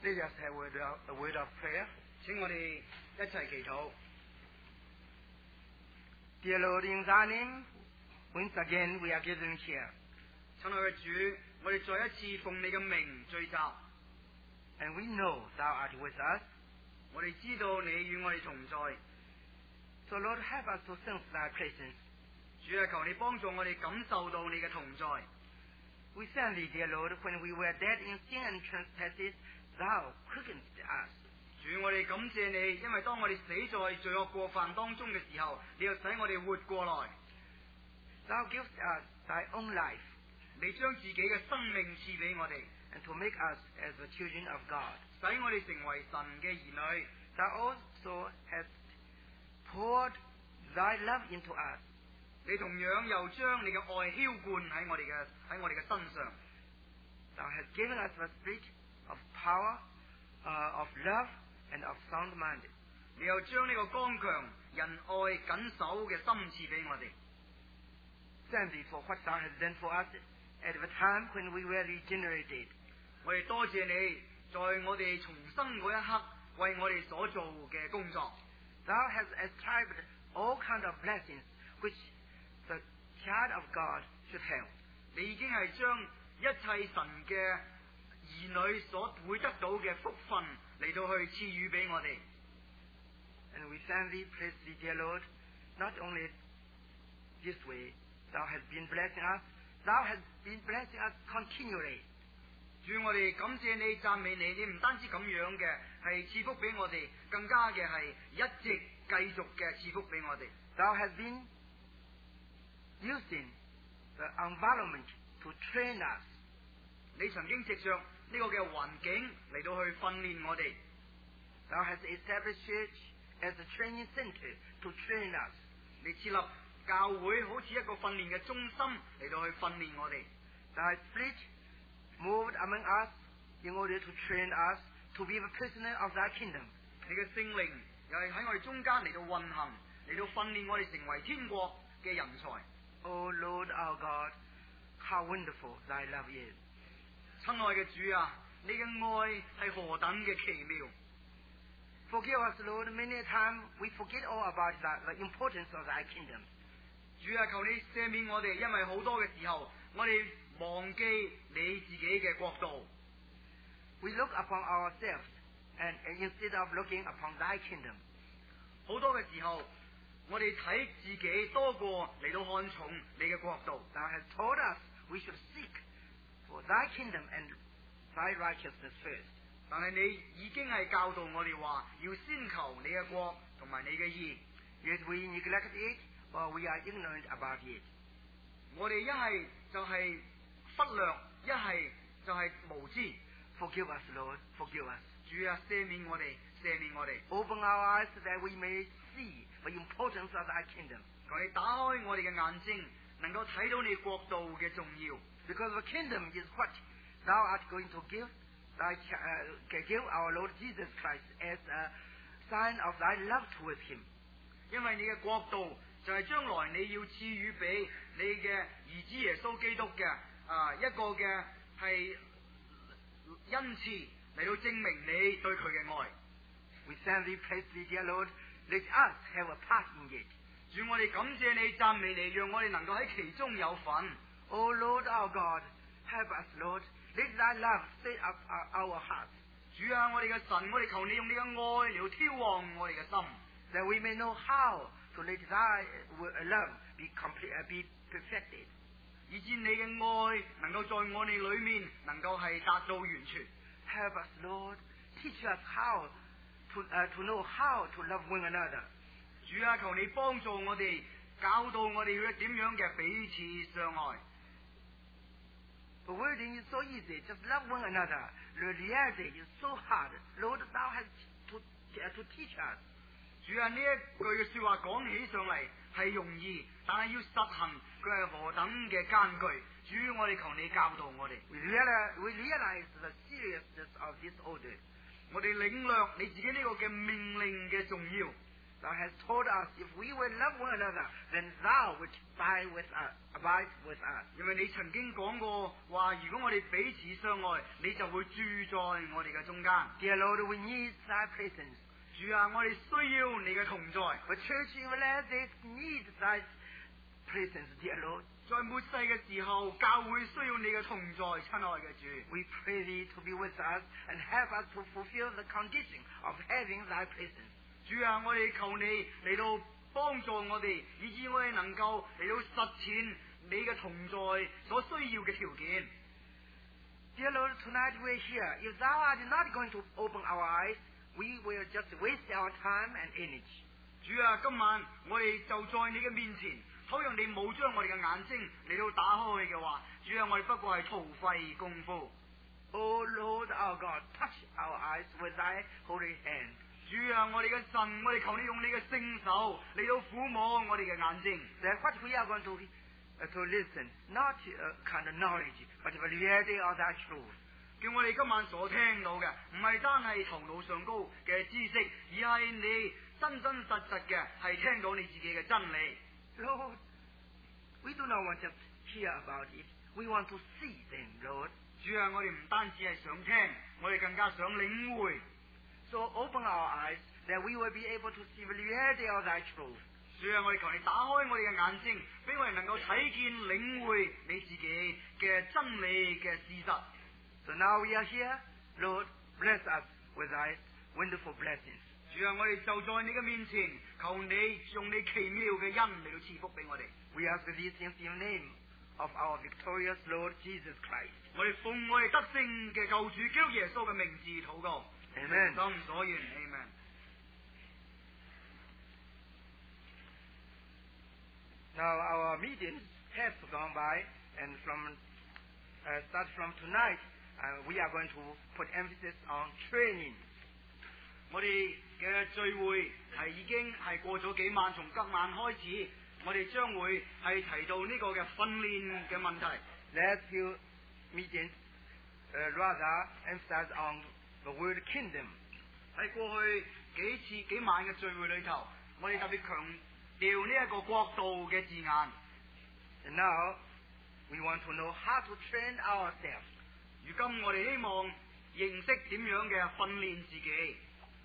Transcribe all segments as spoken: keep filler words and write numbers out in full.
Let us have a word of, a word of prayer. 請我哋一齊祈禱。 Dear Lord, in thy name, once again we are gathering here. 親愛嘅主，我哋再一次奉你嘅名聚集。 And we know thou art with us. 我哋知道你與我哋同在。 So Lord, help us to sense thy presence. 主啊，求你幫助我哋感受到你嘅同在。 We thank thee, dear Lord, when we were dead in sin and trespasses, thou quickened us. 主，我哋感謝你，因為當我哋死在罪惡過犯當中嘅時候，你又使我哋活過來。 Thou givest us thy own life, 你將自己嘅生命賜俾我哋， and to make us as the children of God. 使我哋成為神嘅兒女。 Thou also hast poured thy love into us. 你同樣又將你嘅愛澆灌喺我哋嘅喺我哋嘅身上。 Thou hast given us the spirit of power, uh, of love, and of sound mind. 你又將呢個剛強、仁愛、緊守嘅心賜俾我哋。 Thank thee for what thou hast done for us at the time when we were regenerated. 我哋多謝你，在我哋重生嗰一刻，為我哋所做嘅工作。 Thou hast ascribed all kinds of blessings which the child of God should have. 你已經係將一切神嘅兒女所會得到嘅福分嚟到去賜予俾我哋。 And we thank thee, praise thee, dear Lord, not only this way, thou hast been blessing us, thou hast been blessing us continually. 主，我哋感謝你、讚美你，你唔單止咁樣嘅係賜福俾我哋，更加嘅係一直繼續嘅賜福俾我哋。 Thou hast been using the environment to train us. 你曾經藉着呢個嘅環境嚟到去訓練我哋。 Thou hast established church as a training center to train us. 你設立教會好似一個訓練嘅中心嚟到去訓練我哋。 Thy spirit moved among us in order to train us to be the prisoner of thy kingdom. 你嘅聖靈又係喺我哋中間嚟到運行，嚟到訓練我哋成為天國嘅人才。 O Lord our God, how wonderful thy love is. 親愛嘅主啊，你嘅愛係何等嘅奇妙。 Forgive us, Lord, many a time we forget all about the, the importance of thy kingdom. 主啊，求你赦免我哋，因為好多嘅時候，我哋忘記你自己嘅國度。 We look upon ourselves and, and instead of looking upon thy kingdom. 好多嘅時候，我哋睇自己多過嚟到看重你嘅國度。 Thou hast told us we should seek for thy kingdom and thy righteousness first. 但係你已經係教導我哋話，要先求你嘅國同埋你嘅義。 Yet we neglect it or we are ignorant about it. 我哋一係就係忽略，一係就係無知。 Forgive us, Lord, forgive us. 主啊，赦免我哋，赦免我哋。 Open our eyes that we may see the importance of thy kingdom. 求你打開我哋嘅眼睛，能夠睇到你國度嘅重要。 Because the kingdom is what thou art going to give, thy, uh, give our Lord Jesus Christ as a sign of thy love towards him. 因為你嘅國度就係將來你要賜予俾你嘅兒子耶穌基督嘅啊一個嘅係恩賜嚟到證明你對佢嘅愛。 We thank thee, praise thee, dear Lord. Let us have a part in it. 主，我哋感謝你、讚美你，讓我哋能夠喺其中有份。 O Lord our God, help us, Lord. Let thy love stir up our, our hearts, 主啊，我哋嘅神，我哋求你用你嘅愛嚟到挑旺我哋嘅心， that we may know how to let thy love be complete, uh, be perfected. 以致你嘅愛能夠在我哋裏面能夠係達到完全。 Help us, Lord. Teach us how to, uh, to know how to love one another. 主啊，求你幫助我哋，教導我哋要點樣嘅彼此相愛。 The wording is so easy, just love one another. The reality is so hard. Lord, thou hast to, uh, to teach us. 主啊，呢一句嘅說話講起上嚟係容易，但係要實行佢係何等嘅艱巨。主，我哋求你教導我哋。 We realize, we realize the seriousness of this order. 我哋領略你自己呢個嘅命令嘅重要。 Thou hast told us, if we will love one another, then Thou wilt abide with us. Abide with us. 因為你曾經講過話，如果我哋彼此相愛，你就會住在我哋嘅中間。 Dear Lord, we need Thy presence. 主啊，我哋需要你嘅同在。 The church in the last days needs Thy presence, dear Lord. 在末世嘅時候，教會需要你嘅同在，親愛嘅主。 We pray Thee to be with us and help us to fulfill the condition of having Thy presence. 主啊，我哋求你嚟到幫助我哋，以致我哋能夠嚟到實踐你嘅同在所需要嘅條件。 Dear Lord, tonight we're here. If Thou art not going to open our eyes, we will just waste our time and energy. 主啊，今晚我哋就在你嘅面前，倘若你冇將我哋嘅眼睛嚟到打開嘅話，主啊，我哋不過係徒費功夫。 Oh Lord our God, touch our eyes with Thy holy hand. 主啊，我哋嘅神，我哋求你用你嘅聖手嚟到撫摸我哋嘅眼睛。 That what we are going to uh, to listen, not uh, kind of knowledge, but the reality of Thy truth. 叫我哋今晚所聽到嘅，唔係單係頭腦上高嘅知識，而係你真真實實嘅係聽到你自己嘅真理。 Lord, we do not want to hear about it. We want to see them, Lord. 主啊，我哋唔單止係想聽，我哋更加想領會。 So open our eyes that we will be able to see the reality of Thy truth. 主啊，我哋求你打開我哋嘅眼睛，俾我哋能夠睇見、領會你自己嘅真理嘅事實。 So now we are here, Lord, bless us with Thy wonderful blessings. 主啊，我哋就在你嘅面前，求你用你奇妙嘅恩嚟到賜福俾我哋。 We ask these things in the name of our victorious Lord Jesus Christ. 我哋奉我哋得勝嘅救主基督耶穌嘅名字禱告。 Amen. 心所願 Amen. Now our meetings have gone by, and from uh, start from tonight, uh, we are going to put emphasis on training. 我哋嘅聚會係已經係過咗幾晚，從今晚開始，我哋將會係提到呢個嘅訓練嘅問題。 Last few meetings uh, rather emphasize on the word kingdom. 喺過去幾次幾晚嘅聚會裏頭，我哋特別強調呢一個國度嘅字眼。 And now we want to know how to train ourselves. 如今我哋希望認識點樣嘅訓練自己。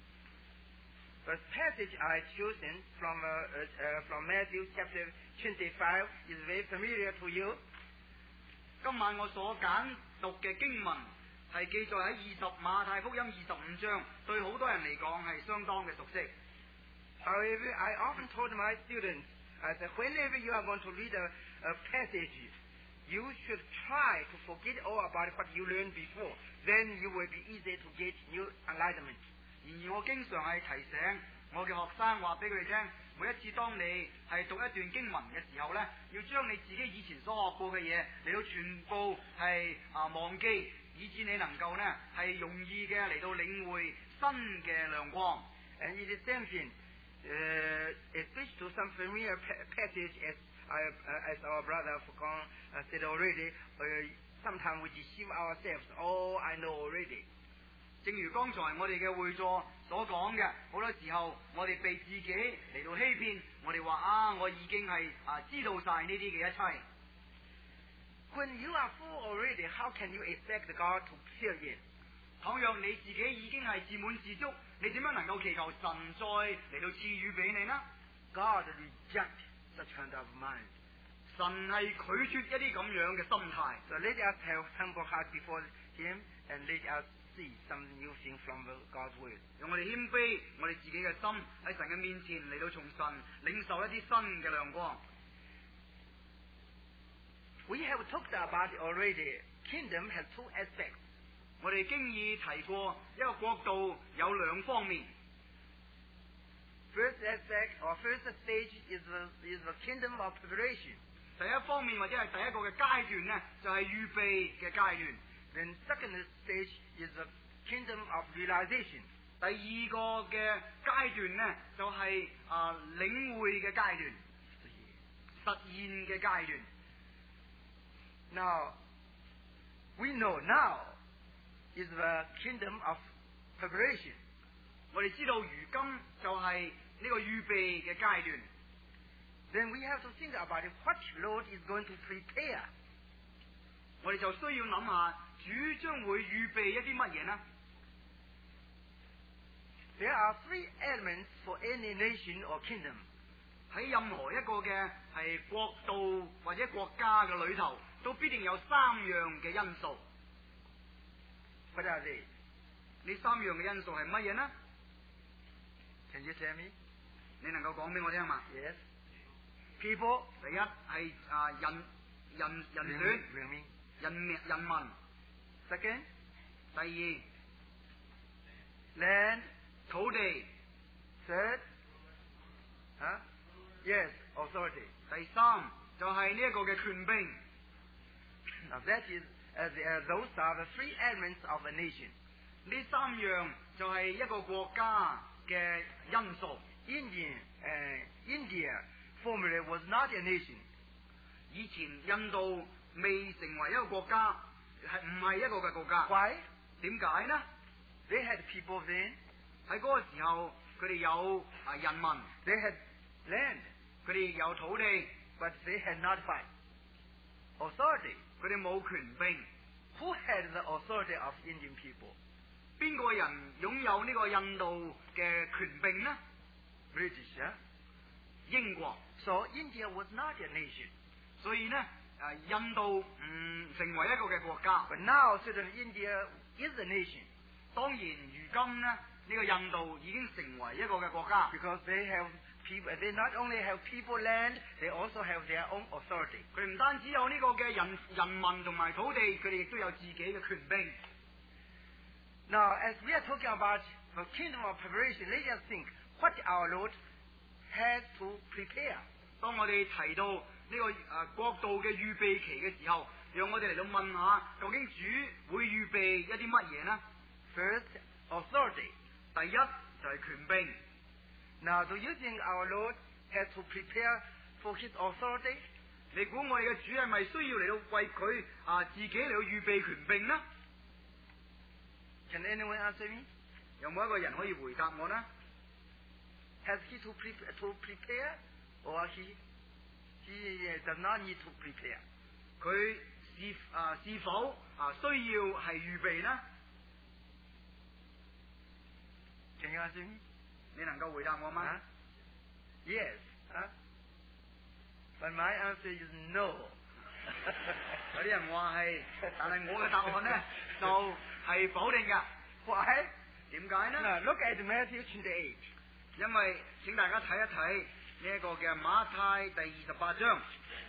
The passage I chosen from uh, uh, from Matthew chapter twenty-five is very familiar to you. 今晚我所揀讀嘅經文係記載喺二十馬太福音二十五章，對好多人嚟講係相當嘅熟悉。 However, I often told my students uh, that whenever you are going to read a, a passage, you should try to forget all about what you learned before. Then you will be easy to get new enlightenment. 然而我經常係提醒我嘅學生話俾佢哋聽，每一次當你係讀一段經文嘅時候呢，要將你自己以前所學過嘅嘢嚟到全部係啊忘記，以致你能夠呢係容易嘅嚟到領會新嘅亮光。 And it is tempting, uh, especially to some familiar pa- passage, as I, uh, as our brother Foucault uh, said already. Uh, sometimes we deceive ourselves. Oh, I know already. 正如剛才我哋嘅會座所講嘅，好多時候我哋被自己嚟到欺騙，我哋話啊，我已經係啊知道晒呢啲嘅一切。 When you are full already, how can you expect God to fill in? 倘若你自己已經係自滿自足，你點樣能夠祈求神再嚟到賜予俾你呢？ God rejects such kind of mind. 神係拒絕一啲咁樣嘅心態。 So let us have humble heart before Him, and let us see some new things from the God's word. 讓我哋謙卑我哋自己嘅心喺神嘅面前嚟到從神領受一啲新嘅亮光。 We have talked about it already. Kingdom has two aspects. 我哋經已提過一個國度有兩方面。 First aspect or first stage is the, is the kingdom of preparation. 第一方面或者係第一個嘅階段呢，就係、是、預備嘅階段。 Then second stage is the kingdom of realization. 第二個嘅階段呢，就係、是、啊、呃、領會嘅階段，實現嘅階段。 Now, we know now is the kingdom of preparation. 我哋知道如今就係呢個預備嘅階段。 then we have to think about it, what Lord is going to prepare. 我哋就需要諗下，主將會預備一啲乜嘢呢？ There are three elements for any nation or kingdom. 喺任何一個嘅係國度或者國家嘅裏頭，都必定有三樣嘅因素。 What are they? 呢三樣嘅因素係乜嘢呢？ Can you tell me? 你能夠講俾我聽嘛？ Yes. People. 第一係啊人人人選 Women. 人民人民。 Second. 第二 Land. 土地。 Third. Huh? Yes. Authority. 第三就係呢一個嘅權柄。 Now that is, uh, the, uh, those are the three elements of a nation. 呢三樣就係一個國家嘅因素。 Indian, uh, India formerly was not a nation. 以前印度未成為一個國家，係唔係一個嘅國家。 Why? 點解呢？ They had people then. 喺嗰個時候，佢哋有啊人民， They had land, 佢哋有土地， but they had not fight. Authority. 佢哋冇權柄。 Who had the authority of Indian people? 邊個人擁有呢個印度嘅權柄呢？ British. Huh? 英國。 So India was not a nation. 所以呢，誒印度唔成為一個嘅國家。 But now certainly India is a nation. 當然，如今呢，呢、這個印度已經成為一個嘅國家。 Because they have people, they not only have people land, they also have their own authority. 佢唔單止有呢個嘅人人民同埋土地，佢哋亦都有自己嘅權柄。 Now, as we are talking about the kingdom of preparation, let us think what our Lord has to prepare. 當我哋提到呢、這個誒、呃、國度嘅預備期嘅時候，讓我哋嚟到問下，究竟主會預備一啲乜嘢呢？ First, authority. 第一就係權柄。 Now, do you think our Lord has to prepare for His authority? 你估我哋嘅主係咪需要嚟到為佢啊自己嚟到預備權柄呢？ Can anyone answer me? 有冇一個人可以回答我呢？ Has He to, pre- to prepare, or He He does not need to prepare? 佢是啊是否啊需要係預備呢？ Can you answer me? 你能夠回答我嗎？ Huh? Yes. Huh? But my answer is no. 有啲人話係，但係我嘅答案呢就係否定嘅。 Why? 點解呢？ Now, look at Matthew twenty-eight. 因為請大家睇一睇呢一個嘅馬太第二十八章。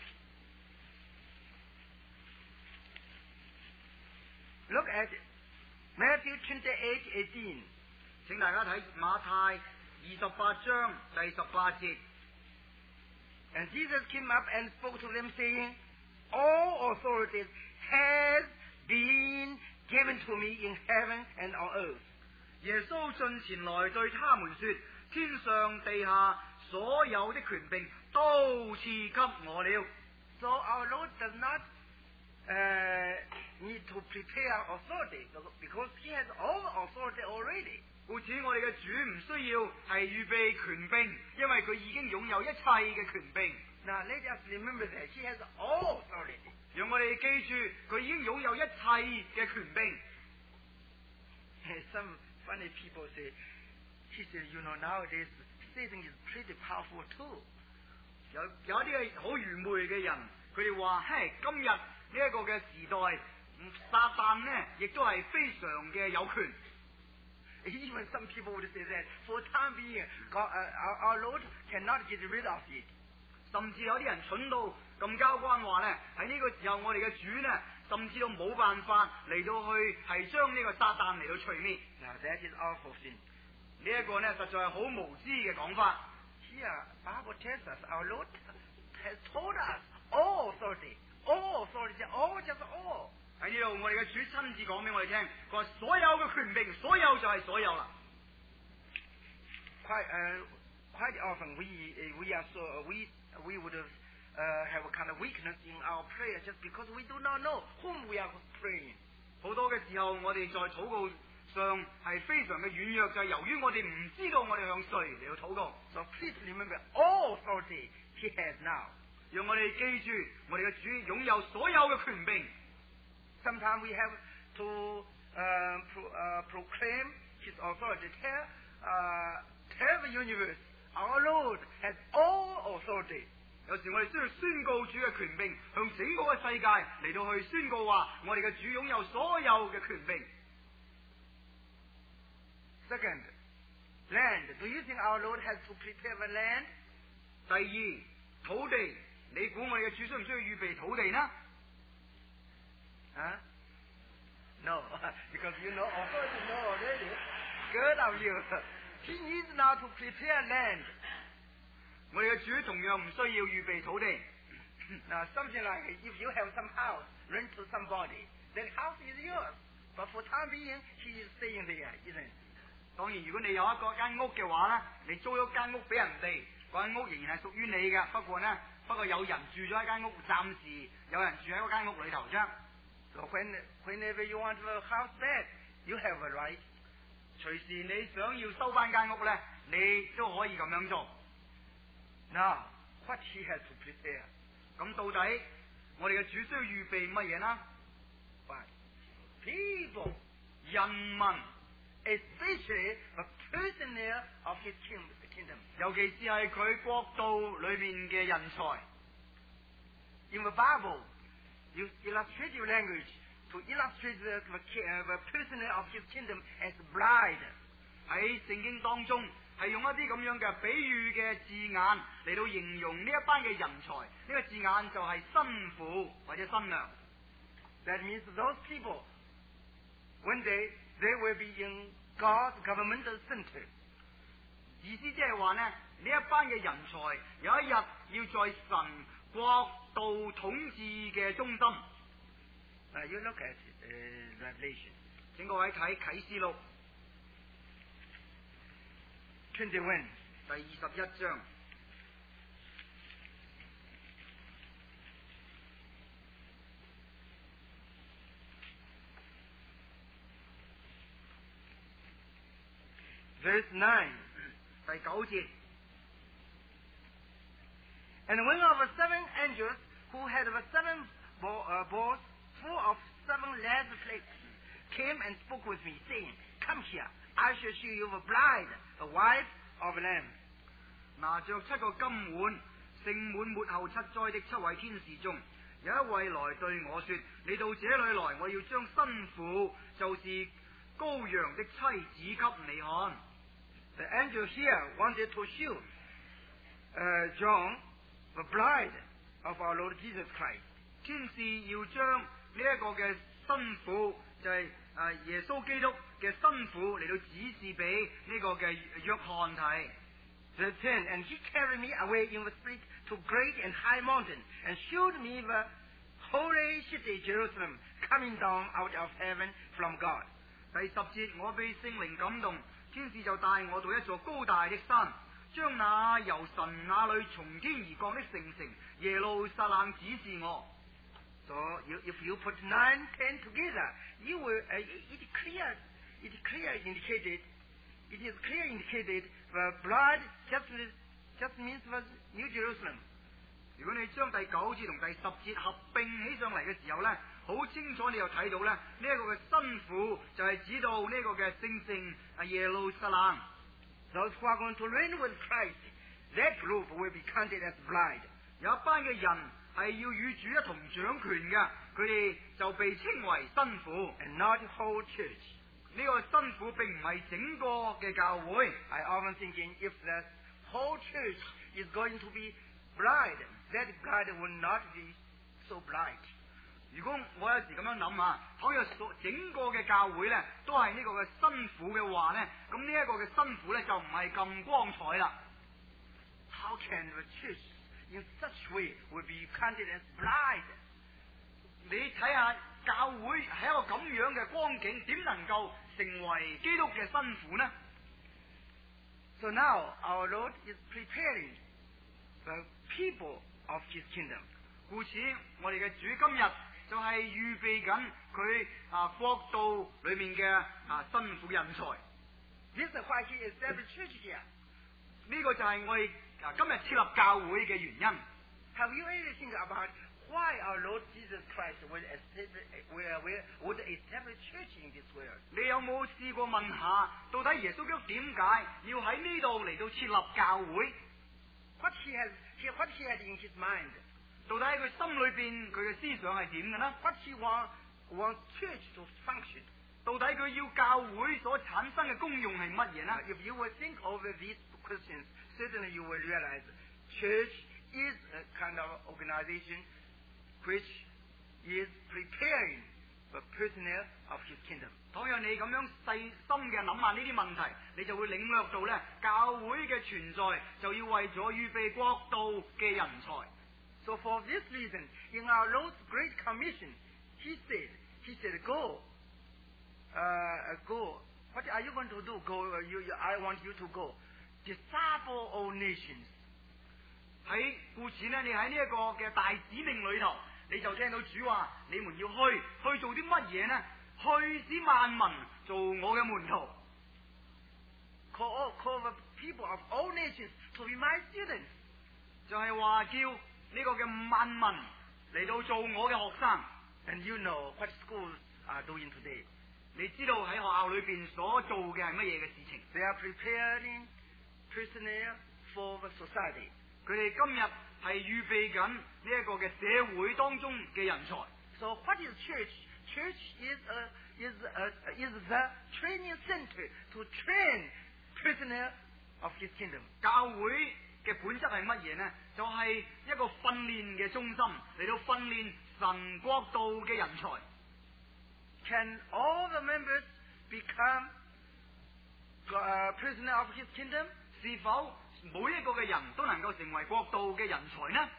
Look at Matthew twenty-eight eighteen. 請大家睇馬太二十八章第十八節。 And Jesus came up and spoke to them, saying, All authority has been given to me in heaven and on earth. 耶穌進前來對他們說：天上地下所有的權柄都賜給我了。 So our Lord does not uh, need to prepare authority because He has all authority already. 故此，我哋嘅主唔需要係預備權柄，因為佢已經擁有一切嘅權柄。 Now let us remember that He has all authority. 讓我哋記住，佢已經擁有一切嘅權柄。 Some funny people say, He said, you know, nowadays Satan is pretty powerful too. 有有一啲嘅好愚昧嘅人，佢哋話：嘿，今日呢一個嘅時代，撒旦呢亦都係非常嘅有權。 Even some people would say that for time being, God, uh, our, our Lord cannot get rid of it. 甚至有啲人蠢到咁交關話咧，喺呢個時候我哋嘅主呢，甚至都冇辦法嚟到去係將呢個撒旦嚟到除滅。 Now that is awful sin. 呢一個呢，實在係好無知嘅講法。 Here, Bible tells us our Lord has told us all authority, all authority, all just all. 喺呢度，我哋嘅主親自講俾我哋聽，佢話所有嘅權柄，所有就係所有啦。 Quite, uh, quite often we uh, we are so uh, we we would have, uh, have a kind of weakness in our prayer just because we do not know whom we are praying. 好多嘅時候，我哋在禱告上係非常嘅軟弱，就係、是、由於我哋唔知道我哋向誰嚟到禱告。 So please remember all authority he has now. 讓我哋記住，我哋嘅主擁有所有嘅權柄。 Sometimes we have to uh, pro, uh, proclaim his authority. Tell, uh, tell the universe, our Lord has all authority. 有時我哋需要宣告主嘅權柄，向整個嘅世界嚟到去宣告話，我哋嘅主擁有所有嘅權柄。 Second, land. Do you think our Lord has to prepare the land? 第二，土地，你估我哋嘅主需唔需要預備土地呢？ Huh? No, because you know, of course you know already. Good of you. He needs now to prepare land. 我哋嘅主同樣唔需要預備土地。 Now something like if you have some house rent to somebody, that house is yours. But for time being, he is staying there, isn't it? 當然，如果你有一個間屋嘅話咧，你租咗間屋俾人哋，嗰間屋仍然係屬於你嘅。不過呢，不過有人住咗一間屋，暫時有人住喺嗰間屋裏頭啫。 So when, whenever you want the house back, you have a right. 隨時你想要收翻間屋咧，你都可以咁樣做。 Now, what he has to prepare? 咁到底我哋嘅主需要預備乜嘢呢？ What? People, 人民， especially the personnel of his kingdom. 尤其是係佢國度裏面嘅人才。 In the Bible, use illustrative language to illustrate the, the, uh, the personnel of his kingdom as bride. 喺聖經當中係用一啲咁樣嘅比喻嘅字眼嚟到形容呢一班嘅人才。呢、這個字眼就係新婦或者新娘。 That means those people, one day, they will be in God's governmental center. 意思即係話呢，呢一班嘅人才有一日要在神國度統治嘅中心。 Now you look at uh, Revelation. 請各位睇啟示錄 twenty-one. 第二十一章。 Verse nine. 第九節。 And one of the seven angels who had the seven bo- uh, bowls full of seven lead plates came and spoke with me, saying, Come here, I shall show you the bride, the wife of the Lamb. 拿着七個金碗，盛滿末後七災的七位天使中，有一位來對我說：你到這裏來，我要將新婦，就是羔羊的妻子給你看。 The angel here wanted to show uh, John the bride of our Lord Jesus Christ. 天使要將呢一個嘅新婦，就係、是、誒耶穌基督嘅新婦嚟到指示俾呢個嘅約翰睇。 Verse ten, and he carried me away in the spirit to great and high mountain, and showed me the holy city Jerusalem coming down out of heaven from God. 第十節，我被聖靈感動，天使就帶我到一座高大的山，將那由神那裏從天而降的聖城耶路撒冷指示我。 So you, if you put nine, ten together, you will. Uh, it clear, it clear indicated, it is clear indicated the blood just just means the New Jerusalem. 如果你將第九節同第十節合併起上嚟嘅時候呢，好清楚你又睇到咧，呢、這、一個嘅新婦就係指到呢個嘅聖城啊耶路撒冷。 Those who are going to reign with Christ, that group will be counted as bride. 有一班嘅人係要與主一同掌權嘅，佢哋就被稱為新婦 and not the whole church. 呢個新婦並唔係整個嘅教會。 I often thinking if the whole church is going to be bride, that bride will not be so bright. 如果我有時咁樣諗啊，倘若整個嘅教會咧都係呢個嘅新婦嘅話咧，咁呢一個嘅新婦咧就唔係咁光彩啦。 How can the church in such way will be counted as bride? 你睇下教會係一個咁樣嘅光景，點能夠成為基督嘅新婦呢？ So now our Lord is preparing the people of His kingdom. 故此，我哋嘅主今日就係預備緊佢啊國度裏面嘅啊辛苦人才。 This is why he established church here. 呢個就係我哋啊今日設立教會嘅原因。 Have you ever think about why our Lord Jesus Christ would establish, would establish church in this world? 你有冇試過問下，到底耶穌基督點解要喺呢度嚟到設立教會？ What he has, what he had in his mind? 到底喺佢心裏邊佢嘅思想係點嘅呢？ What he want want church to function? 到底佢要教會所產生嘅功用係乜嘢呢？ If you will think over these questions, certainly you will realize church is a kind of organization which is preparing the personnel of his kingdom. 倘若你咁樣細心嘅諗下呢啲問題，你就會領略到咧，教會嘅存在就要為咗預備國度嘅人才。 So for this reason, in our Lord's Great Commission, he said, he said, go, uh, go. What are you going to do? Go. Uh, you, you, I want you to go. Disciple all nations. 喺故此呢，你喺呢一個嘅大指命裏頭，你就聽到主話：你們要去，去做啲乜嘢呢？去使萬民做我嘅門徒。 Call, all, call the people of all nations to be my students. 就係話叫呢個嘅萬民嚟到做我嘅學生。 And you know what schools are doing today. 你知道喺學校裏邊所做嘅係乜嘢嘅事情？ They are preparing personnel for the society. 佢哋今日係預備緊呢一個嘅社會當中嘅人才。 So what is church? Church is a, is a, is the training center to train personnel of his kingdom. 教會嘅本質係乜嘢呢？就係、是、一個訓練嘅中心，嚟到訓練神國度嘅人才。 Can all the members become uh, personnel of his kingdom? 是否每一個嘅人都能夠成為國度嘅人才呢？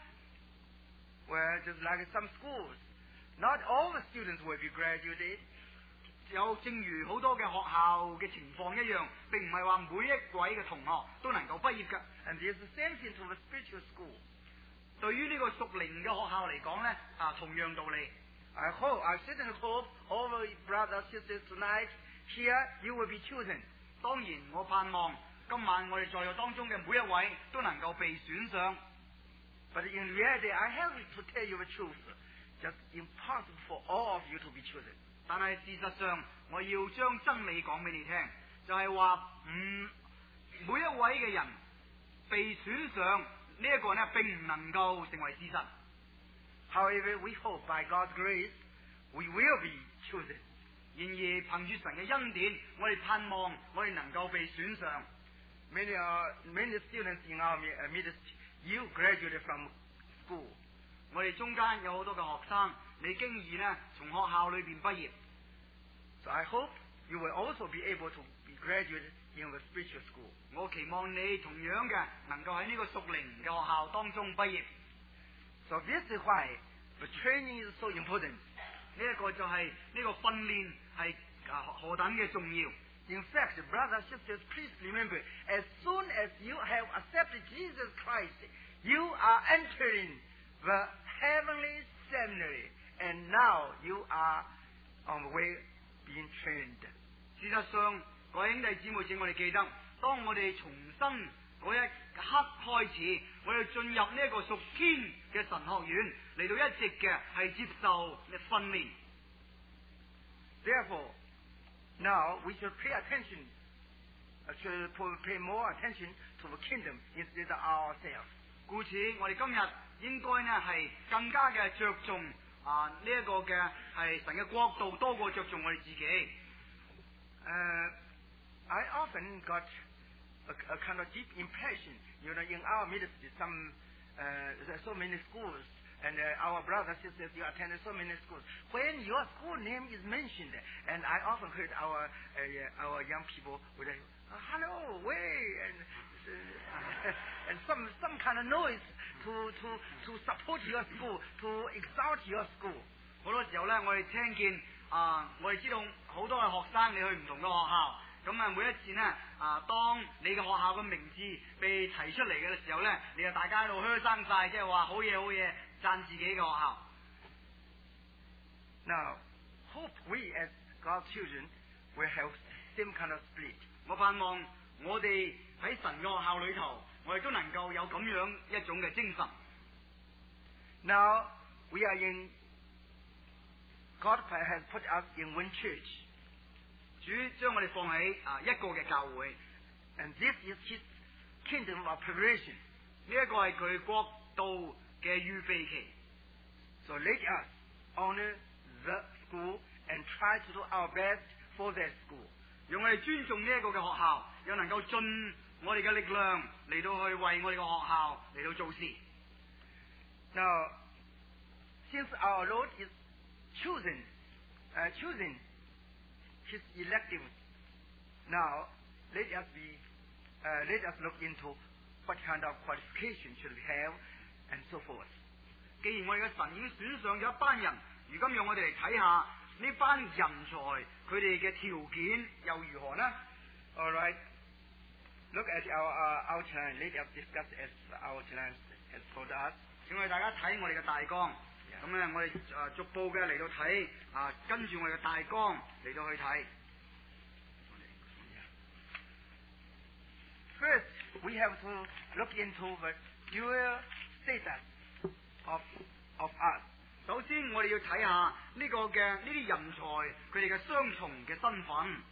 Well, just like some schools, not all the students will be graduated. 有正如好多嘅學校嘅情況一樣，並唔係話每一位嘅同學都能夠畢業㗎。 And there's the same thing to the spiritual school. 對於呢個屬靈嘅學校嚟講呢，啊同樣道理。 I hope, I certainly hope, all the brothers and sisters tonight here, you will be chosen. 當然，我盼望今晚我哋在座當中嘅每一位都能夠被選上。 But in reality, I have to tell you the truth. Just impossible for all of you to be chosen. 但係事實上，我要將真理講俾你聽，就係話，嗯，每一位嘅人被選上呢一個呢，並唔能夠成為事實。 However, we hope by God's grace, we will be chosen. 然而憑住神嘅恩典，我哋盼望我哋能夠被選上。 Many, uh, many students in our midst, you graduated from school. 我哋中間有好多嘅學生，你經已呢從學校裏邊畢業。 So I hope you will also be able to be graduated in the spiritual school. 我期望你同樣嘅能夠喺呢個屬靈嘅學校當中畢業。 So this is why the training is so important. 呢一個就係呢個訓練係啊何等嘅重要。 In fact, brothers and sisters, please remember, as soon as you have accepted Jesus Christ, you are entering the heavenly seminary, and now you are on the way being trained. 事實上，各位兄弟姊妹，請我哋記得，當我哋重生嗰一刻開始，我哋進入呢一個屬天嘅神學院，嚟到一直嘅係接受嘅訓練。 Therefore, now we should pay attention, uh, should pay more attention to the kingdom instead of ourselves. 故此，我哋今日應該呢係更加嘅着重啊呢一個嘅係神嘅國度，多過着重我哋自己。 Uh, I often got a, a kind of deep impression, you know, in our ministry, some uh, there are so many schools, and uh, our brothers and sisters, you attended so many schools. When your school name is mentioned, and I often heard our uh, our young people would say, oh, "Hello, way," and uh, and some some kind of noise to to to support your school, to exalt your school. 好多時候咧，我哋聽見啊，我哋知道好多嘅學生你去唔同嘅學校。咁啊，每一次呢，啊，當你嘅學校嘅名字被提出嚟嘅時候呢，你就大家喺度噓聲晒，即係話好嘢好嘢，讚自己嘅學校。 Now, hope we as God's children will have same kind of spirit. 我盼望我哋喺神嘅學校裏頭，我哋都能夠有咁樣一種嘅精神。 Now we are in. God has put us in one church. 主將我哋放喺啊一個嘅教會 And this is His kingdom of preparation. 呢一個係佢國度嘅預備期。 So let us honor the school and try to do our best for that school. 讓我哋尊重呢一個嘅學校，又能夠盡我哋嘅力量嚟到去為我哋嘅學校嚟到做事。 Now, since our Lord is chosen, uh, chosen His elective, now let us be, uh, let us look into what kind of qualification should we have, and so forth. 既然我哋嘅神已經選上咗一班人，如今讓我哋嚟睇下呢班人才佢哋嘅條件又如何呢 All right. Look at our uh, outline. Let us discuss as our outline has told us. 請我哋大家睇我哋嘅大綱，咁咧我哋誒逐步嘅嚟到睇啊，跟住我哋嘅大綱嚟到去睇。 First, we have to look into the dual status of of us. 首先，我哋要睇下呢個嘅呢啲人才佢哋嘅雙重嘅身份。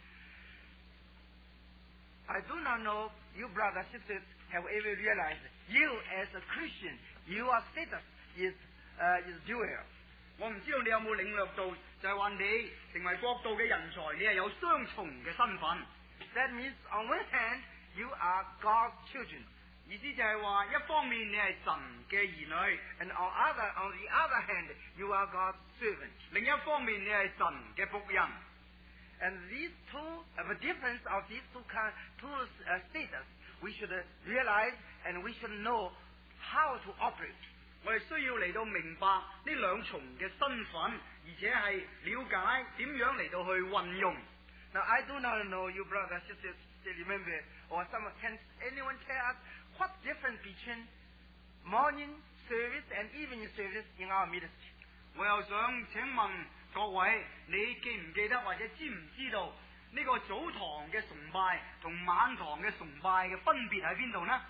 I do not know you brothers sisters have ever realized you as a Christian, your status is uh, is dual. 我唔知道你有冇領略到，就係話你成為國度嘅人才，你係有雙重嘅身份。 That means on one hand you are God's children. 意思就係話，一方面你係神嘅兒女 And on other on the other hand you are God's servant. 另一方面你係神嘅僕人。 And these two, uh, the difference of these two kind, two uh, status, we should uh, realize and we should know how to operate. 我哋需要嚟到明白呢兩重嘅身份，而且係了解點樣嚟到去運用。 Now I do not know you brothers sisters still remember, or someone can anyone tell us what difference between morning service and evening service in our ministry? 我又想請問各位，你記唔記得或者知唔知道呢個早堂嘅崇拜同晚堂嘅崇拜嘅分別喺邊度呢？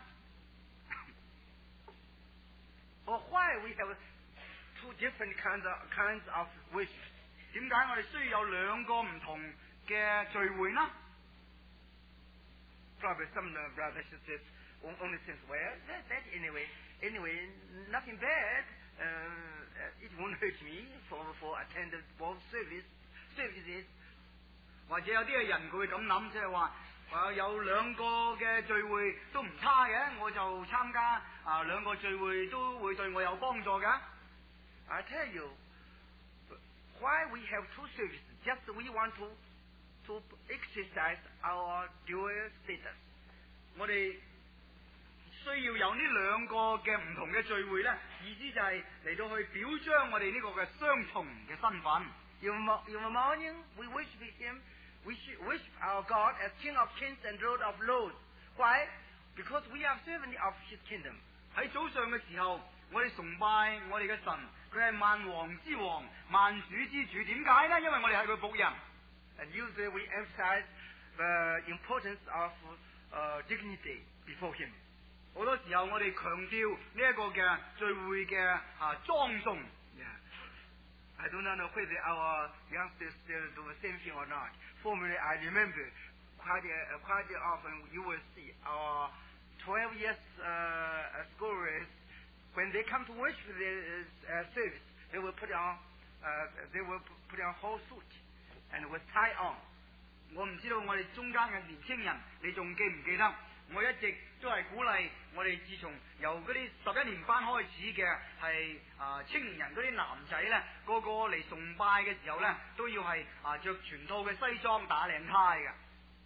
Or why we have two different kinds of kinds of worship? 點解我哋需要有兩個唔同嘅聚會呢？ Probably some uh, brothers sisters only think, well, that, that anyway, anyway, nothing bad. Uh, it won't hurt me for for attending both service services. 或者有啲嘅人佢會咁諗，即係話啊有兩個嘅聚會都唔差嘅，我就參加啊兩個聚會都會對我有幫助嘅。 I tell you, why we have two services? Just we want to to exercise our dual status. 我哋需要有呢兩個嘅唔同嘅聚會咧，意思就係嚟到去表彰我哋呢個嘅雙重嘅身份。 In the morning, we worship Him. We worship our God as King of Kings and Lord of Lords. Why? Because we are servants of His kingdom. 喺早上嘅時候，我哋崇拜我哋嘅神，佢係萬王之王、萬主之主。點解呢？因為我哋係佢僕人。 And usually we emphasize the importance of uh, dignity before Him. 好多時候我哋強調呢一個嘅聚會嘅啊莊重。 Yeah. I do not know whether our youngsters still do the same thing or not. Formerly, I remember quite uh, quite often you will see our twelve years uh, scholars when they come to worship the uh, service, they will put on uh, they will put on whole suit and with tie on. 我唔知道我哋中間嘅年青人，你仲記唔記得？我一直都係鼓勵我哋，自從由嗰啲十一年班開始嘅係啊青年人嗰啲男仔咧，個個嚟崇拜嘅時候咧，都要係啊着全套嘅西裝打領呔嘅。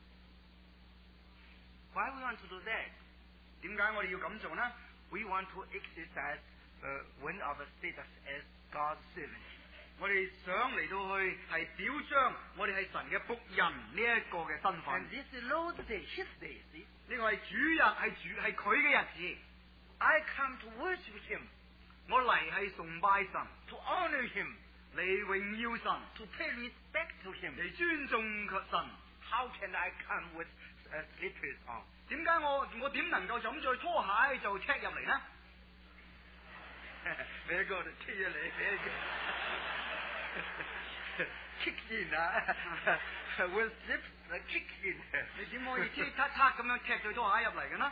Why we want to do that? 點解我哋要咁做呢 We want to exercise uh, one of the status as God's servant. 我哋想嚟到去係表彰我哋係神嘅僕人呢一個嘅身份。 And this is Lord's day, His day, see? 呢個係主日，係主係佢嘅日子。 I come to worship Him, 我嚟係崇拜神， to honor Him. 嚟榮耀神， to pay respect to Him. 嚟尊重神。 How can I come with uh, slippers on? 點解我我點能夠就咁着拖鞋就踢入嚟呢？ Very good. 踢入嚟 very good. Kick in 啊 ，with slips uh, kick in. 你點可以踢踢踢咁樣踢對拖鞋入嚟嘅呢？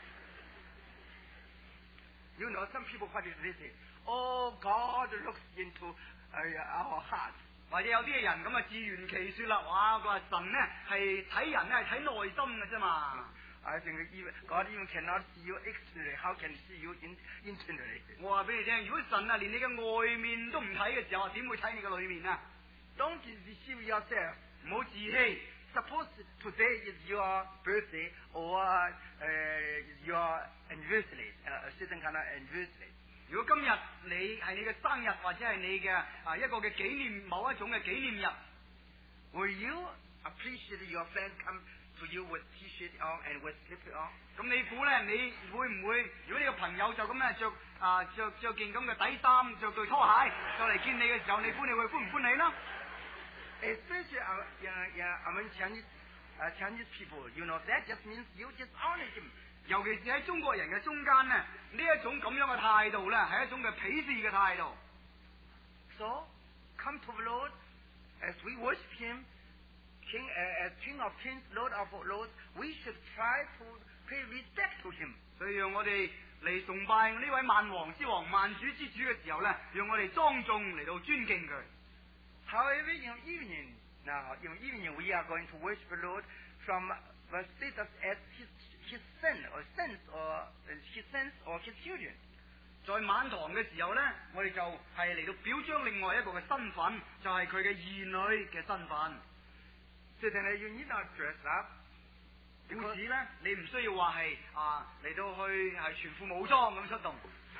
You know, some people what is they say? Oh, God looks into uh, our hearts. 或者有啲人咁啊自圓其說啦，哇！佢話神呢係睇人呢係睇內心嘅啫嘛。 I think even God even cannot see you externally. How can He see you in, internally? 我話俾你聽，如果神啊連你嘅外面都唔睇嘅時候，點會睇你嘅裏面啊？ Don't deceive yourself. 唔好自欺。 Suppose today is your birthday or uh, your anniversary, uh, a certain kind of anniversary. 如果今日你係你嘅生日或者係你嘅啊一個嘅紀念某一種嘅紀念日， Will you appreciate your friends come to you with T-shirt on and with slipper on? 咁你估咧，你會唔會？如果你個朋友就咁樣着啊着着件咁嘅底衫，着對拖鞋就嚟見你嘅時候，你估你會歡唔歡喜呢？ Especially uh, yeah, yeah, among Chinese, uh, Chinese people, you know, that just means you dishonor Him. 尤其是喺中國人嘅中間呢，呢一種咁樣嘅態度咧，係一種嘅鄙視嘅態度。 So, come to the Lord as we worship Him, King uh, as King of Kings, Lord of Lords. We should try to pay respect to Him. 所以讓我哋嚟崇拜呢位萬王之王、萬主之主嘅時候咧，讓我哋莊重嚟到尊敬佢。 However, in evening, now, in evening we are going to worship the Lord from the status as His, his son, or sons, or uh, His sons, or His children. 在晚堂嘅時候咧，我哋就係嚟到表彰另外一個嘅身份，就係佢嘅兒女嘅身份。 Certainly, you need not dress up. 故此咧，你唔需要話係啊嚟到去係全副武裝咁出動。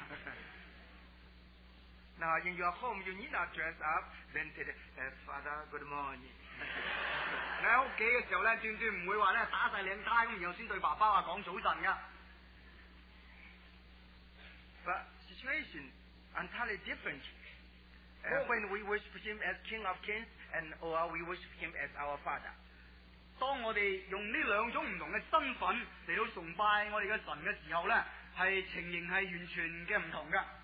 Now, in your home, you need not dress up. Then say, uh, Father, good morning. 你喺屋企嘅時候咧，斷斷唔會話咧打晒領呔咁，然後先對爸爸話講早晨噶。 But situation entirely different. Uh, Oh. when we worship Him as King of Kings, and or we worship Him as our Father. 當我哋用呢兩種唔同嘅身份嚟到崇拜我哋嘅神嘅時候咧，係情形係完全嘅唔同噶。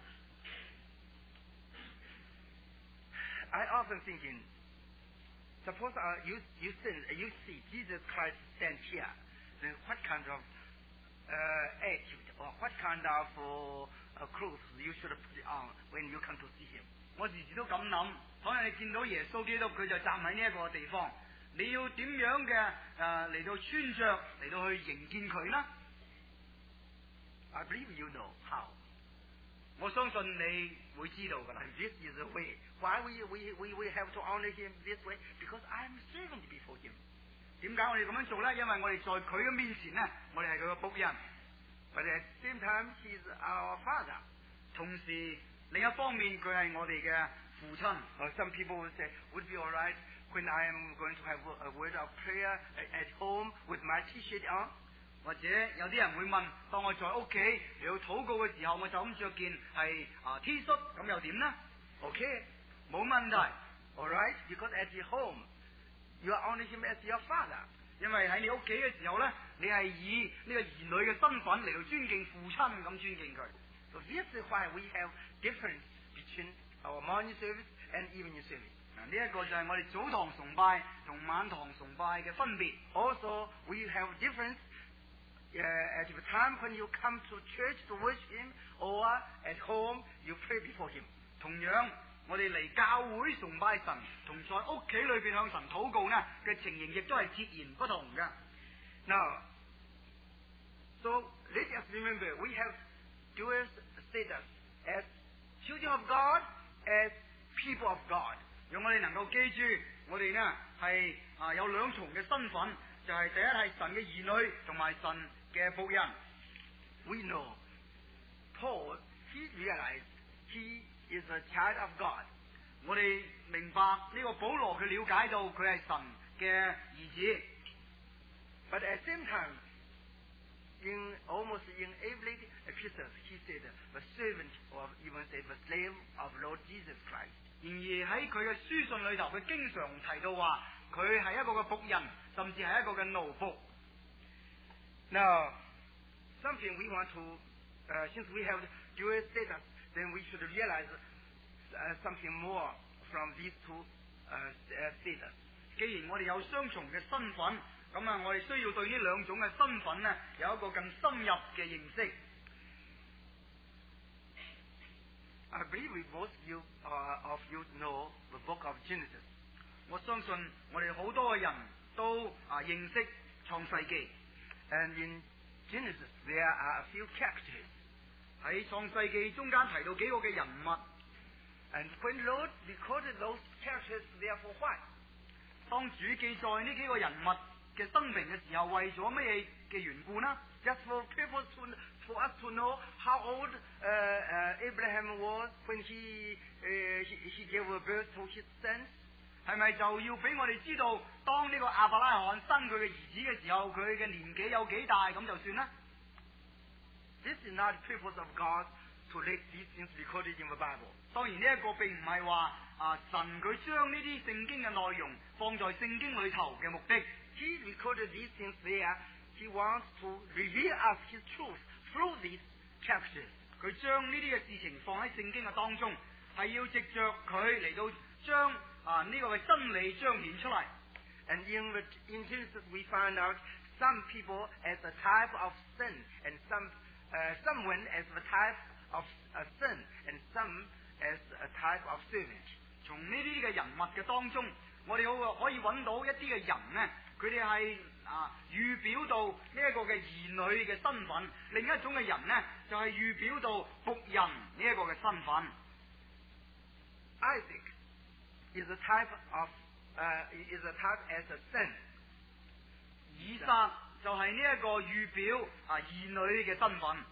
I often thinking, suppose uh, you you sin, you see Jesus Christ stand here, then what kind of uh, attitude or what kind of uh, uh, clothes you should put on when you come to see Him? 我時時都咁諗，可能你見到耶穌基督佢就站喺呢一個地方，你要點樣嘅誒嚟到穿着嚟到去迎見佢呢？ I believe you know how. 我相信你會知道㗎啦。 And this is the way. Why we, we, we, we have to honor Him this way? Because I am servant before Him. 點解我哋咁樣做咧？因為我哋在佢嘅面前咧，我哋係佢嘅僕人。 But at the same time, He is our Father. 同時另一方面，佢係我哋嘅父親。 Or some people will say, would it be all right when I am going to have a word of prayer at home with my T-shirt on? 或者有啲人會問：當我在屋企嚟到禱告嘅時候，我就咁着件係啊 T 恤，咁又點呢？ Okay, 冇問題。 all right, because at your home, you are honoring Him as your Father. 因為喺你屋企嘅時候咧，你係以呢個兒女嘅身份嚟到尊敬父親咁尊敬佢。 So this is why we have difference between our morning service and evening service. 嗱，呢一個就係我哋早堂崇拜同晚堂崇拜嘅分別。 Also, we have difference uh, at the time when you come to church to worship Him, or at home you pray before Him. 同樣，我哋嚟教會崇拜神，同在屋企裏邊向神禱告呢嘅情形，亦都係截然不同嘅。 Now, so let us remember, we have dual status as children of God, as people of God. 讓我哋能夠記住，我哋呢係啊有兩重嘅身份，就係、是、第一係神嘅兒女，同埋神嘅僕人。 We know Paul, he realized he is a child of God. 我哋明白呢個保羅佢了解到佢係神嘅兒子。 But at the same time, in almost in every epistle, he said, the servant, or even said, the slave of Lord Jesus Christ. 然而喺佢嘅書信裏頭，佢經常提到話佢係一個嘅僕人，甚至係一個嘅奴僕。 Now, something we want to, uh, since we have dual status, then we should realize uh, something more from these two uh, status. 既然我哋有雙重嘅身份，咁啊，我哋需要對呢兩種嘅身份呢有一個更深入嘅認識。 I believe we most you, uh, of you know the book of Genesis. 我相信我哋好多嘅人都啊認識創世記。 And in Genesis there are a few characters. 喺創世記中間提到幾個嘅人物。 And when Lord recorded those characters, therefore why? 當主記載呢幾個人物嘅生平嘅時候，為咗乜嘢嘅緣故呢？ Just for people to, for us to know how old uh, uh, Abraham was when he, uh, he he gave birth to his son. 係咪就要俾我哋知道，當呢個亞伯拉罕生佢嘅兒子嘅時候，佢嘅年紀有幾大咁就算啦？ This is not the purpose of God to let these things recorded in the Bible. 當然呢一個並唔係話啊神佢將呢啲聖經嘅內容放在聖經裏頭嘅目的。 He recorded these things there. He wants to reveal us His truth through these characters. 佢將呢啲嘅事情放喺聖經嘅當中，係要藉着佢嚟到將啊呢個嘅真理彰顯出嚟。 And in the, in Genesis we find out some people as a type of sin, and some uh, someone as the type of a son, and some as a type of servant. 從呢啲嘅人物嘅當中，我哋可可以揾到一啲嘅人呢，佢哋係啊預表到呢一個嘅兒女嘅身份；另一種嘅人呢，就係、是、預表到僕人呢一個嘅身份。 Isaac is a type of uh, is a type as a son. 以撒就係呢一個預表啊兒女嘅身份。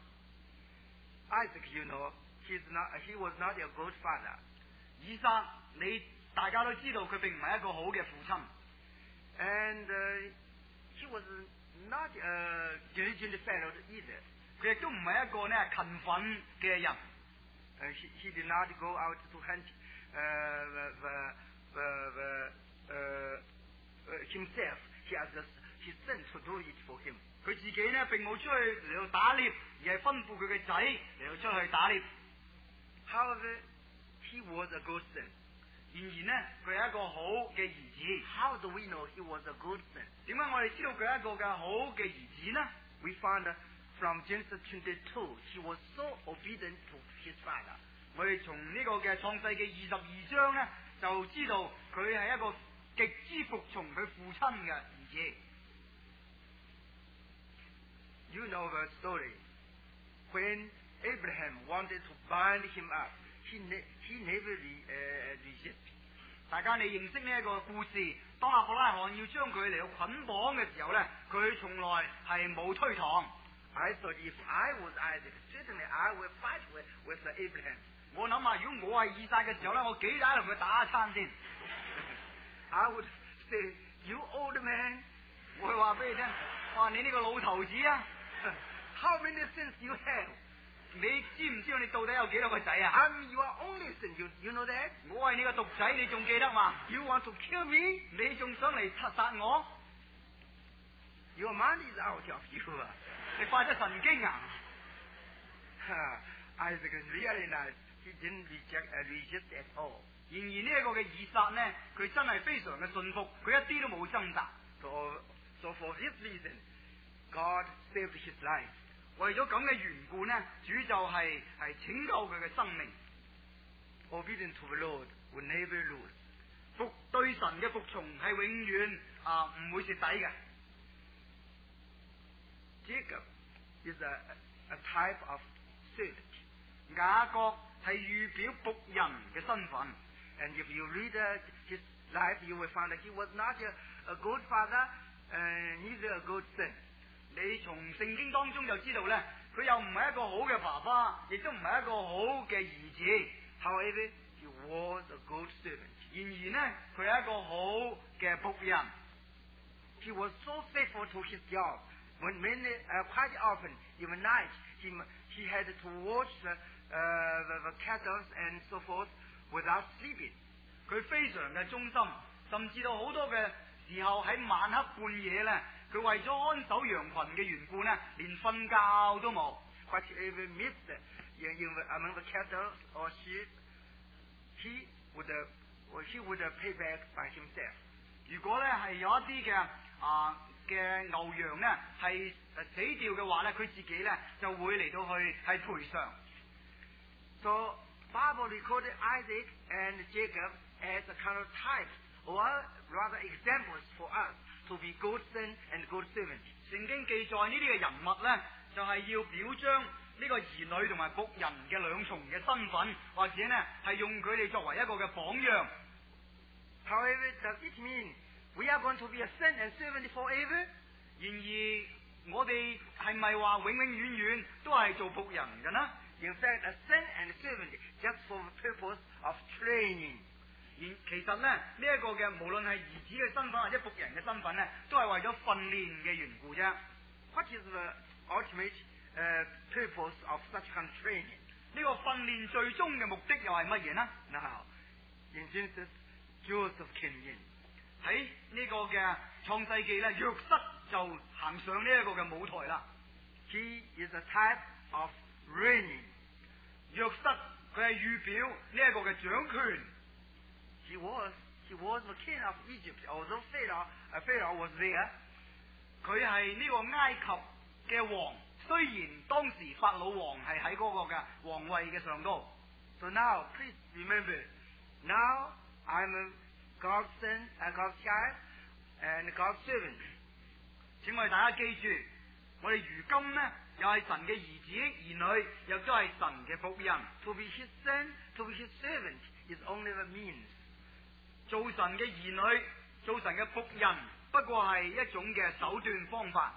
Isaac, you know, he's not, he was not a good father. 以撒，你大家都知道佢並唔係一個好嘅父親。 And uh, he was not a diligent fellow either. 佢亦都唔係一個呢勤奮嘅人。 Uh, he, he did not go out to hunt uh, the, the, the, the, uh, himself. He asked his son to do it for him. 佢自己呢並冇出去嚟到打獵，而係吩咐佢嘅仔嚟到出去打獵。 However, he was a good son. 然而呢，佢係一個好嘅兒子。 How do we know he was a good son? 點解我哋知道佢係一個嘅好嘅兒子呢？ We found from Genesis twenty-two, he was so obedient to his father. 我哋從呢個嘅創世記二十二章呢，就知道佢係一個極之服從佢父親嘅兒子。 You know the story. When Abraham wanted to bind him up, he, ne- he never re- uh, resisted. 大家你認識呢一個故事，當亞伯拉罕要將佢嚟到捆綁嘅時候呢，佢從來係冇推搪。 I thought if I was Isaac, certainly I would fight with, with Abraham. 我諗下，如果我係以撒嘅時候呢，我幾打同佢打一餐先。 I would say, you old man, 我會話俾你聽，話你呢個老頭子啊 how many sons you have? 你知唔知道你到底有幾多個仔啊？ I'm your only son, you, you know that? 我係你個獨仔，你仲記得嘛？ You want to kill me? 你仲想嚟殺殺我？ Your mind is out of you. 你發咗神經啊 Isaac really nice. He didn't reject, uh, resist at all. 然而呢一個嘅以撒呢，佢真係非常嘅信服，佢一啲都冇掙扎。 So, so for this reason, God saved his life. 為咗咁嘅緣故呢，主就係、係、拯救佢嘅生命。 Obedience to the Lord will never lose. 服對神嘅服從係永遠啊唔會蝕底嘅。 Jacob is a, a type of servant. 雅各係預表僕人嘅身份。 And if you read uh, his life, you will find that he was not a, a good father, uh, neither a good son. 你從聖經當中就知道咧，佢又唔係一個好嘅爸爸，亦都唔係一個好嘅兒子。 However, he was a good servant. 然而呢，佢係一個好嘅僕人。 He was so faithful to his job. When many, uh, quite often, even night, he he had to watch the, uh, the, the cattle and so forth without sleeping. 佢非常嘅忠心，甚至到好多嘅時候喺晚黑半夜咧，佢為咗看守羊群嘅緣故咧，連瞓覺都冇。 Whatever missed in, in, among the cattle or sheep, he would, uh, or he would uh, pay back by himself. 如果咧係有一啲嘅啊嘅牛羊咧係死掉嘅話咧，佢自己咧就會嚟到去係賠償。 So Bible recorded Isaac and Jacob as a kind of type, or rather examples for us to be good son and good servant. 聖經記載呢啲嘅人物咧，就係、是、要表彰呢個兒女同埋僕人嘅兩重嘅身份，或者呢係用佢哋作為一個嘅榜樣。 However, does it mean we are going to be a son and servant forever? 然而，我哋係咪話永永遠遠都係做僕人嘅呢 In fact, a son and servant just for the purpose of training. 而其實咧，呢、這、一個嘅無論係兒子嘅身份或者僕人嘅身份咧，都係為咗訓練嘅緣故啫。 What is the ultimate uh, purpose of such kind of training? 呢個訓練最終嘅目的又係乜嘢呢 Now, in Genesis, Joseph came in. 喺呢個嘅創世記咧，約瑟就行上呢一個嘅舞台啦。 He is a type of reigning. 約瑟佢係預表呢一個嘅掌權。 He was he was the king of Egypt, although Pharaoh, uh, Pharaoh was there. 佢係呢個埃及嘅王，雖然當時法老王係喺嗰個嘅皇位嘅上高。 So now, please remember, now I'm a God's son, a God's child, and God's servant. 請我哋大家記住，我哋如今呢，又係神嘅兒子兒女，又都係神嘅僕人。 To be his son, to be his servant is only the means. 做神嘅兒女，做神嘅僕人，不過係一種嘅手段方法。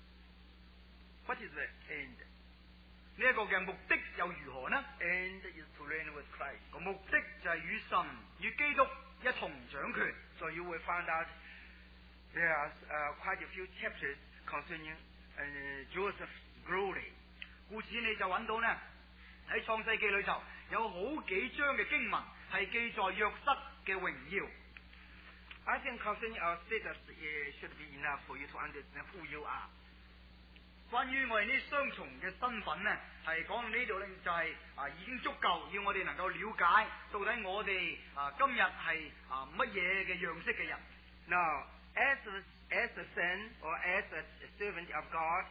What is the end? 呢一個嘅目的又如何呢 End is to reign with Christ. 個目的就係與神與基督一同掌權。 So you will find out there are uh, quite a few chapters concerning uh, Joseph's glory. 故此你就揾到呢喺創世記裏頭有好幾章嘅經文係記載約瑟嘅榮耀。 I think concerning our status it should be enough for you to understand who you are. 關於我哋呢雙重嘅身份呢，係講到呢度呢，就係、是、啊已經足夠，要我哋能夠了解到底我哋啊今日係啊乜嘢嘅樣式嘅人。 Now, as a, as a son or as a servant of God,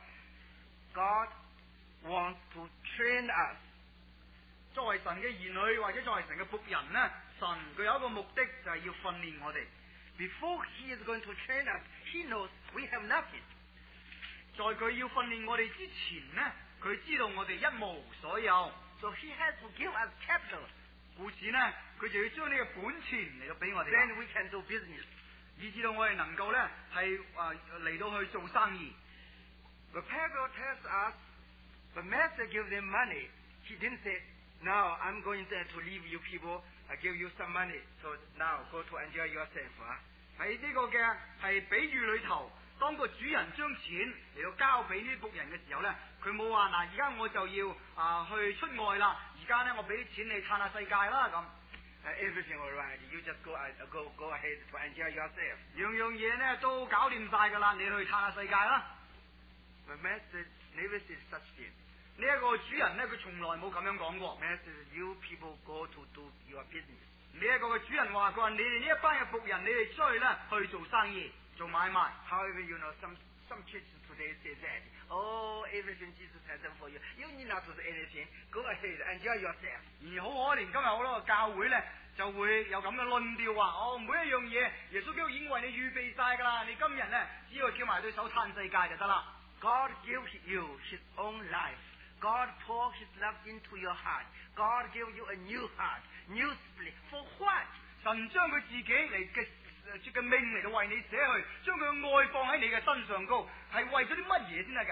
God wants to train us. 作為神嘅兒女或者作為神嘅僕人呢，神佢有一個目的就係要訓練我哋。 Before He is going to train us, He knows we have nothing. 在佢要訓練我哋之前呢，佢知道我哋一無所有， So He has to give us capital. 故此呢，佢就要將呢個本錢嚟到俾我哋， Then we can do business. 以至到我哋能夠呢係啊嚟到去做生意。 The parable tells us the master gave them money. He didn't say, "Now I'm going there to leave you people. I give you some money. So now go to enjoy yourself." 啊， 喺呢個嘅係比喻裏頭。當個主人將錢嚟到交俾呢啲僕人嘅時候咧，佢冇話嗱，而家我就要啊、呃、去出外啦，而家咧我俾啲錢你嘆下世界啦咁。 Uh, everything all right. You just go uh, go go ahead to enjoy yourself. 樣樣嘢咧都搞掂晒㗎啦，你去嘆下世界啦。 The master never said such thing. 呢一個主人咧，佢從來冇咁樣講過。 Master, you people go to do your business. 呢一個嘅主人話：佢話你哋呢一班嘅僕人，你哋出去咧去做生意。做買賣。 However, you know, some some churches today say that, oh, everything Jesus has done for you. You need not to do anything. Go ahead, enjoy yourself. 而好可憐，今日好多個教會咧就會有咁嘅論調話：哦，每一樣嘢耶穌基督已經為你預備晒㗎啦，你今日咧只要叫埋對手嘆世界就得啦。 God gave you His own life. God poured His love into your heart. God gave you a new heart, new spirit. For what? 神將佢自己嚟嘅。嘅命嚟到為你捨去，將佢嘅愛放喺你嘅身上高，係為咗啲乜嘢先得㗎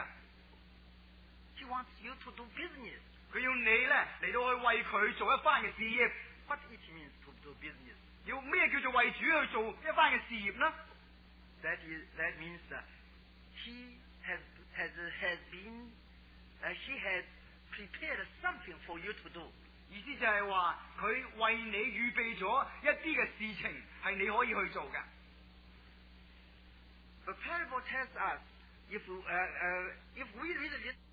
He wants you to do business. 佢要你咧嚟到去為佢做一番嘅事業。 What it means to do business? 要咩叫做為主去做一番嘅事業呢 That is that means that He has has has been uh, He has prepared something for you to do. 意思就係話佢為你預備咗一啲嘅事情係你可以去做嘅。 The parable tells us if uh, uh, if we read this